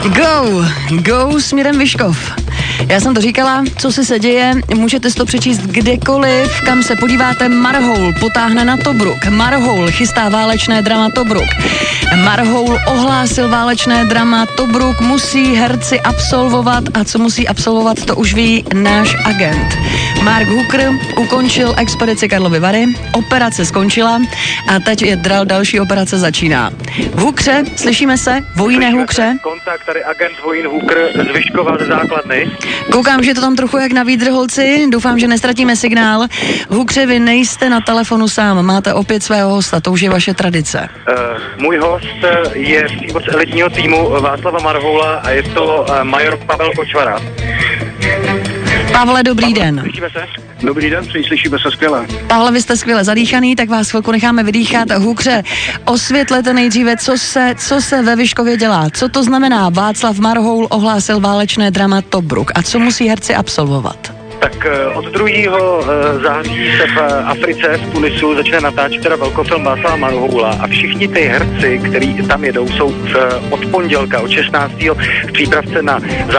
Go směrem Vyškov. Já jsem to říkala, co se děje, můžete si to přečíst kdekoliv, kam se podíváte. Marhoul potáhne na Tobruk, Marhoul chystá válečné drama Tobruk, Marhoul ohlásil válečné drama Tobruk, musí herci absolvovat a co musí absolvovat, to už ví náš agent. Mark Hooker ukončil expedici Karlovy Vary, operace skončila a teď je další operace začíná. Hookře, slyšíme se? Vojíne Hookře? Kontakt, tady agent Vojín Hooker z Vyškova ze základny. Koukám, že to tam trochu jak na výdrholci, doufám, že nestratíme signál. Hookře, vy nejste na telefonu sám, máte opět svého hosta, to už je vaše tradice. Můj host je přímo z elitního týmu Václava Marhoula a je to major Pavel Kočvara. Pavle, dobrý den. Slyšíme se? Dobrý den, slyšíme se skvěle. Pavle, vy jste skvěle zadýchaný, tak vás chvilku necháme vydýchat. Hookře, osvětlete nejdříve, co se ve Vyškově dělá. Co to znamená? Václav Marhoul ohlásil válečné drama Tobruk. A co musí herci absolvovat? Tak od 2. září se v Africe, v Tunisu, začne natáčet teda velkofilm Václava Marhoula a všichni ty herci, kteří tam jedou, jsou od pondělka, od 16. v přípravce na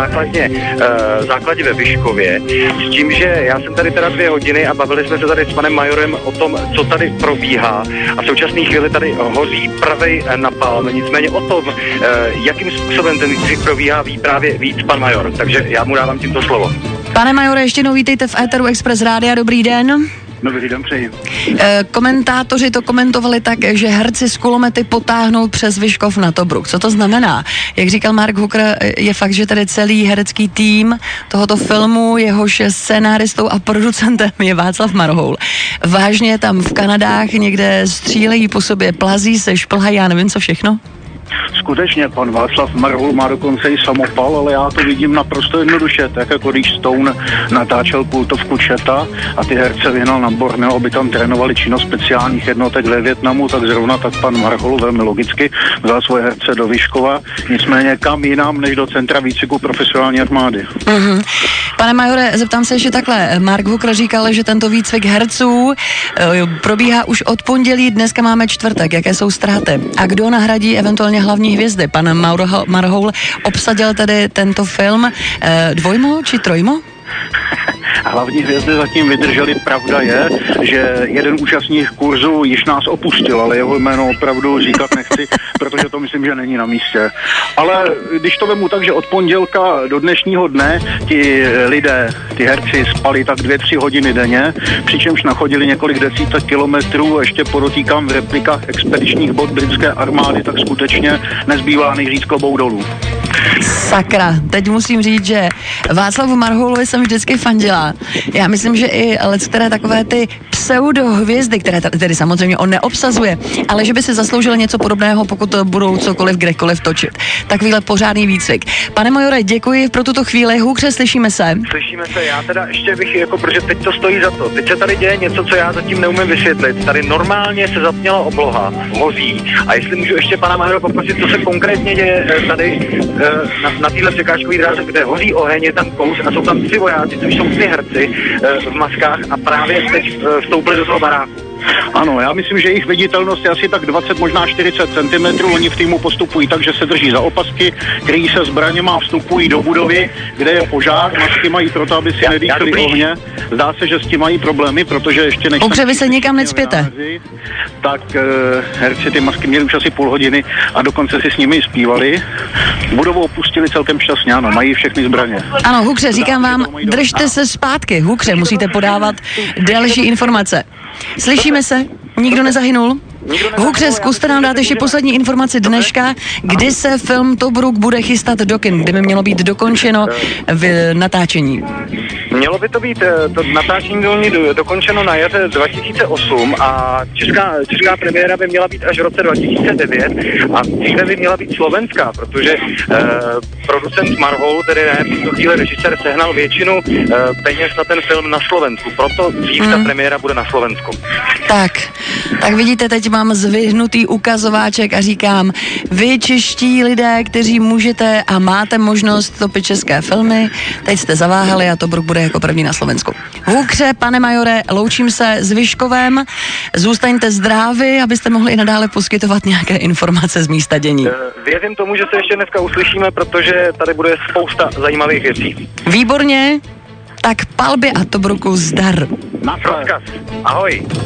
základě ve Vyškově. S tím, že já jsem tady teda 2 hodiny a bavili jsme se tady s panem majorem o tom, co tady probíhá a v současné chvíli tady hoří pravej napalm. Nicméně o tom, jakým způsobem ten výcvik probíhá, ví právě víc pan major. Takže já mu dávám tímto slovo. Pane majore, ještě jednou vítejte v éteru Express Rádia, dobrý den. Dobrý den, přeji. Komentátoři to komentovali tak, že herci z kulomety potáhnou přes Vyškov na Tobruk. Co to znamená? Jak říkal Mark Hooker, je fakt, že tady celý herecký tým tohoto filmu, jehož scénáristou a producentem je Václav Marhoul. Vážně tam v Kanadách někde střílejí po sobě, plazí se, šplhají, já nevím co všechno? Skutečně, pan Václav Marhoul má dokonce i samopal, ale já to vidím naprosto jednoduše, tak jako když Stone natáčel kultovku Četa a ty herce vyhnal na Borneo, aby tam trénovali činnost speciálních jednotek ve Vietnamu, tak zrovna tak pan Marhoul velmi logicky vzal svoje herce do Vyškova, nicméně kam jinam, než do centra výcviku profesionální armády. Mm-hmm. Pane majore, zeptám se ještě takhle. Mark Hooker říkal, že tento výcvik herců probíhá už od pondělí, dneska máme čtvrtek, jaké jsou ztráty a kdo nahradí eventuálně hlavní hvězdy? Pan Marhoul obsadil tedy tento film dvojmo či trojmo? Hlavní hvězdy zatím vydrželi. Pravda je, že jeden účastník kurzu již nás opustil, ale jeho jméno opravdu říkat nechci, protože to myslím, že není na místě. Ale když to vemu tak, že od pondělka do dnešního dne ti lidé, ty herci spali tak 2-3 hodiny denně, přičemž nachodili několik desítek kilometrů, ještě podotýkám v replikách expedičních bod britské armády, tak skutečně nezbývá než říct klobouk dolů. Sakra, teď musím říct, že Václavu Marhoulovi jsem vždycky fandila. Já myslím, že i které takové ty pseudohvězdy, které tedy samozřejmě on neobsazuje, ale že by si zasloužil něco podobného, pokud budou cokoliv kdekoliv točit. Takovýhle pořádný výcvik. Pane majore, děkuji pro tuto chvíli. Hookře, slyšíme se? Slyšíme se, já teda ještě bych, protože teď to stojí za to. Teď se tady děje něco, co já zatím neumím vysvětlit. Tady normálně se zapněla obloha, hoří. A jestli můžu ještě pana majora poprosit, co se konkrétně děje tady na téhle překážkové dráze, kde hoří oheň, je tam kous a jsou tam 3 vojáci, což jsou 3 herci v maskách a právě teď vstoupili do toho baráku. Ano, já myslím, že jejich viditelnost je asi tak 20, možná 40 cm. Oni v týmu postupují tak, že se drží za opasky, kryjí se zbraněma a vstupují do budovy, kde je požár. Masky mají proto, aby si nedýchali ohně. Zdá se, že s tím mají problémy, protože ještě než... Vy se nikam necpěte. Tak herci ty masky měli už asi půl hodiny a dokonce si s nimi zpívali. Budovu opustili celkem šťastně, ano, mají všechny zbraně. Ano, Hookře, říkám vám, držte se zpátky. Hookře, musíte podávat další informace. Slyšíme se? Nikdo nezahynul? Hookře, zkuste nám dát ještě poslední informaci dneška, kdy se film Tobruk bude chystat do kin, kdy by mělo být dokončeno v natáčení. Mělo by to být, to natáčení bylo dokončeno na jaře 2008 a česká premiéra by měla být až v roce 2009 a dříve by měla být slovenská, protože producent Marhoul, tedy ne, v tuto chvíli režisér, sehnal většinu peněz na ten film na Slovensku, proto dřív ta premiéra bude na Slovensku. Tak vidíte, teď mám zvyhnutý ukazováček a říkám, vy čeští lidé, kteří můžete a máte možnost topit české filmy, teď jste zaváhali a Tobruk bude jako první na Slovensku. Vůkře, pane majore, loučím se s Vyškovem, zůstaňte zdraví, abyste mohli i nadále poskytovat nějaké informace z místa dění. Věřím tomu, že se ještě dneska uslyšíme, protože tady bude spousta zajímavých věcí. Výborně, tak palbě a Tobruku zdar. Rozkaz. Ahoj.